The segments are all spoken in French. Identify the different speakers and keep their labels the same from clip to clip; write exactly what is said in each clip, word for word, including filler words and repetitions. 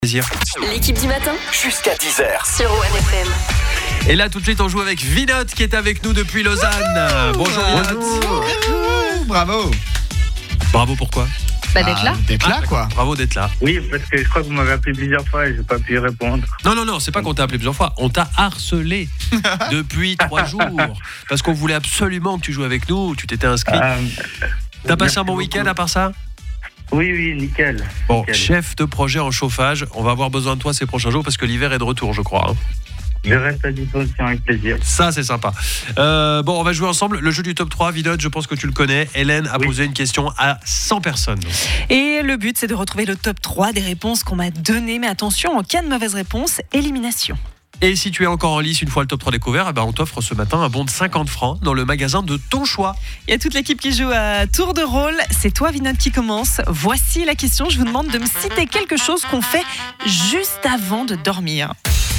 Speaker 1: Plaisir.
Speaker 2: L'équipe du matin
Speaker 3: Jusqu'à dix heures
Speaker 2: sur One F M.
Speaker 1: Et là, tout de suite, on joue avec Vinod qui est avec nous depuis Lausanne. Bonjour Vinod.
Speaker 4: Bravo.
Speaker 1: Bravo, pourquoi?
Speaker 5: Bah d'être là.
Speaker 4: Ah, D'être là,
Speaker 1: Ah,
Speaker 4: quoi.
Speaker 1: Bravo d'être là.
Speaker 6: Oui, parce que je crois que vous m'avez appelé plusieurs fois et j'ai pas pu y répondre.
Speaker 1: Non, non, non, c'est pas qu'on t'a appelé plusieurs fois. On t'a harcelé depuis trois jours. Parce qu'on voulait absolument que tu joues avec nous. Tu t'étais inscrit.
Speaker 6: Euh,
Speaker 1: T'as passé
Speaker 6: merci
Speaker 1: un bon
Speaker 6: beaucoup.
Speaker 1: week-end à part ça?
Speaker 6: Oui, oui, nickel.
Speaker 1: Bon,
Speaker 6: Nickel.
Speaker 1: chef de projet en chauffage, on va avoir besoin de toi ces prochains jours parce que l'hiver est de retour, je crois. hein.
Speaker 6: Je reste à disposition avec plaisir.
Speaker 1: Ça, c'est sympa. Euh, bon, on va jouer ensemble. Le jeu du top trois, Vinod, je pense que tu le connais. Hélène a
Speaker 6: Oui.
Speaker 1: posé une question à cent personnes.
Speaker 5: Et le but, c'est de retrouver le top trois des réponses qu'on m'a données. Mais attention, en cas de mauvaise réponse, élimination.
Speaker 1: Et si tu es encore en lice une fois le top trois découvert, eh ben on t'offre ce matin un bon de cinquante francs dans le magasin de ton choix.
Speaker 5: Il y a toute l'équipe qui joue à tour de rôle. C'est toi, Vinod, qui commence. Voici la question. Je vous demande de me citer quelque chose qu'on fait juste avant de dormir.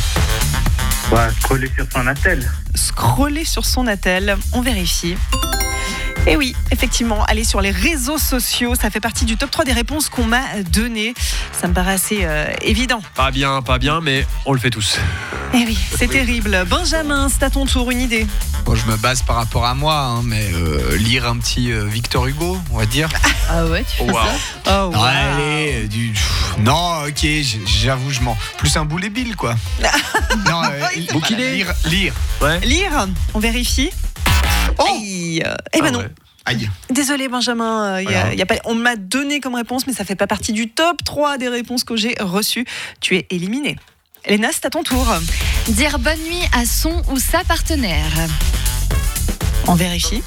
Speaker 6: On va scroller sur son attel.
Speaker 5: Scroller sur son attel. On vérifie. Et oui, effectivement, aller sur les réseaux sociaux, ça fait partie du top trois des réponses qu'on m'a données. Ça me paraît assez euh, évident.
Speaker 1: Pas bien, pas bien, mais on le fait tous.
Speaker 5: Eh oui, c'est terrible. Benjamin, c'est à ton tour, une idée.
Speaker 4: Bon, je me base par rapport à moi, hein, mais euh, lire un petit euh, Victor Hugo, on va dire.
Speaker 5: Ah ouais, tu
Speaker 1: fais ça
Speaker 5: Oh, wow.
Speaker 4: Allez, euh, du... pff, non, ok, j- j'avoue, je mens. Plus un boulet bill, quoi. non, euh,
Speaker 1: Bouquiner.
Speaker 4: lire, lire.
Speaker 1: Ouais.
Speaker 5: Lire, on vérifie.
Speaker 4: Oh
Speaker 5: Aïe. Eh ben
Speaker 1: Ah
Speaker 5: non.
Speaker 1: ouais.
Speaker 4: Aïe.
Speaker 5: Désolé Benjamin, euh, y a,
Speaker 4: Voilà.
Speaker 5: y a pas, on m'a donné comme réponse, mais ça fait pas partie du top trois des réponses que j'ai reçues. Tu es éliminé. Léna, c'est à ton tour.
Speaker 7: Dire bonne nuit à son ou sa partenaire.
Speaker 5: On vérifie.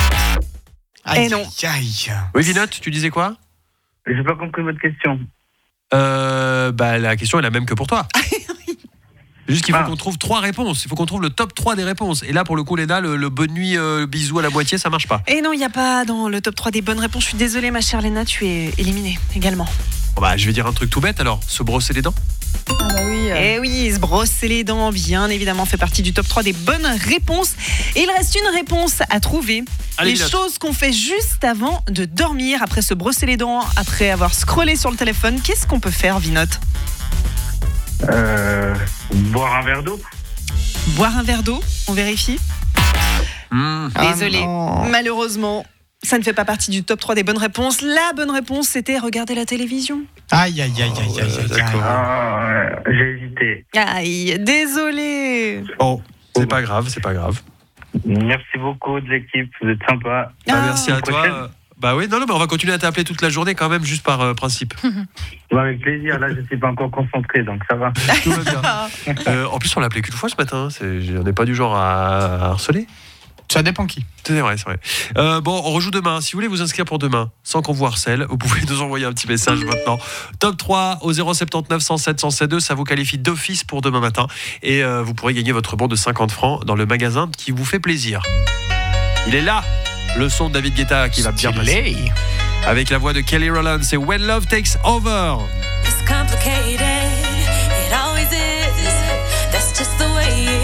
Speaker 4: Aïe,
Speaker 5: Eh non.
Speaker 4: aïe, aïe.
Speaker 1: Oui, Vinod, tu disais quoi?
Speaker 6: J'ai pas compris votre question.
Speaker 1: euh, bah, La question est la même que pour toi. Juste qu'il faut
Speaker 6: Ah.
Speaker 1: qu'on trouve trois réponses. Il faut qu'on trouve le top trois des réponses. Et là, pour le coup, Léna, le, le bonne nuit, euh, le bisou à la moitié, ça marche pas.
Speaker 5: Et non, il n'y a pas dans le top trois des bonnes réponses. Je suis désolée ma chère Léna, tu es éliminée également.
Speaker 1: Bon, bah, je vais dire un truc tout bête alors. Se brosser les dents.
Speaker 7: Ah bah oui.
Speaker 5: Eh oui, se brosser les dents, bien évidemment, fait partie du top trois des bonnes réponses. Et il reste une réponse à trouver.
Speaker 1: Allez,
Speaker 5: les
Speaker 1: Vinod.
Speaker 5: choses qu'on fait juste avant de dormir, après se brosser les dents, après avoir scrollé sur le téléphone. Qu'est-ce qu'on peut faire, Vinod?
Speaker 6: Euh, boire un verre d'eau.
Speaker 5: Boire un verre d'eau, on vérifie.
Speaker 1: Mmh.
Speaker 4: Ah
Speaker 5: Désolée,
Speaker 4: non.
Speaker 5: malheureusement, ça ne fait pas partie du top trois des bonnes réponses. La bonne réponse, c'était regarder la télévision.
Speaker 4: Aïe, aïe, aïe, aïe,
Speaker 1: ouais,
Speaker 4: aïe, aïe,
Speaker 1: d'accord.
Speaker 4: aïe.
Speaker 6: Ah, euh, j'ai hésité.
Speaker 5: Aïe, désolée.
Speaker 1: Bon, c'est pas grave, c'est pas grave.
Speaker 6: Merci beaucoup de l'équipe, vous êtes sympa.
Speaker 1: Bah,
Speaker 5: Ah,
Speaker 1: merci à toi.
Speaker 6: prochaine.
Speaker 1: Bah oui, non, non, mais on va continuer à t'appeler toute la journée quand même, juste par euh, principe.
Speaker 6: Bon, avec plaisir, là je suis pas encore concentré, donc ça va.
Speaker 1: Tout va bien. Euh, en plus, on l'a appelé qu'une fois ce matin. hein. C'est, on n'est pas du genre à, à harceler.
Speaker 4: Ça dépend qui.
Speaker 1: C'est vrai, c'est vrai. Euh, bon, on rejoue demain. Si vous voulez vous inscrire pour demain, sans qu'on vous harcèle, vous pouvez nous envoyer un petit message maintenant. Top trois au zéro sept neuf cent sept cent sept deux, ça vous qualifie d'office pour demain matin. Et euh, vous pourrez gagner votre bon de cinquante francs dans le magasin qui vous fait plaisir. Il est là, le son de David Guetta qui va bien passer.
Speaker 4: Stylé.
Speaker 1: Avec la voix de Kelly Rowland, c'est When Love Takes Over.
Speaker 8: It's complicated.